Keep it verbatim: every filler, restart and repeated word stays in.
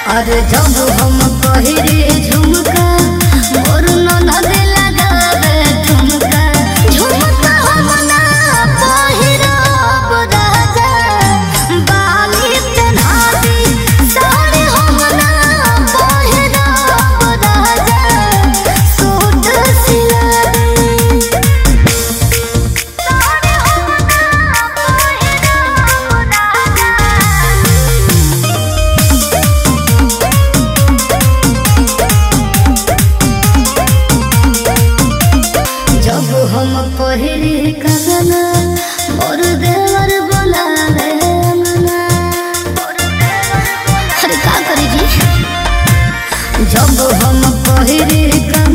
अरे जब हम पहिरे झुमका मोर ननद लगावे झुमका झुमका हम ना पहिरब राजा बाली पेन्हाती साड़ी हम ना पहिरब राजा सूट सिला दे साड़ी हम ना पहिरब राजा। जब हम पहिरे कंगना मोर देवर बोलावे अंगना अरे का करी जी। जब हम पहिरे